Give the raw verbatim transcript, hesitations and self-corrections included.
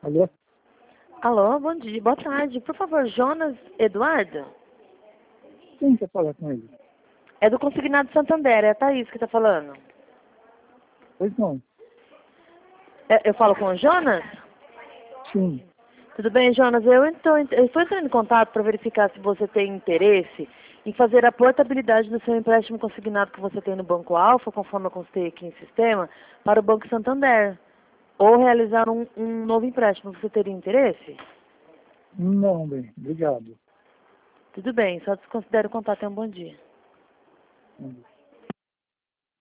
Alô? Alô, bom dia, boa tarde. Por favor, Jonas Eduardo? Quem quer falar com ele? É do Consignado Santander, é a Thaís que está falando. Pois não. É, eu falo com o Jonas? Sim. Tudo bem, Jonas? Eu estou eu estou entrando em contato para verificar se você tem interesse em fazer a portabilidade do seu empréstimo consignado que você tem no Banco Alfa, conforme eu constei aqui em sistema, para o Banco Santander. Ou realizar um, um novo empréstimo. Você teria interesse? Não, bem. Obrigado. Tudo bem, só desconsidero o contato. Tenha um bom dia. Hum.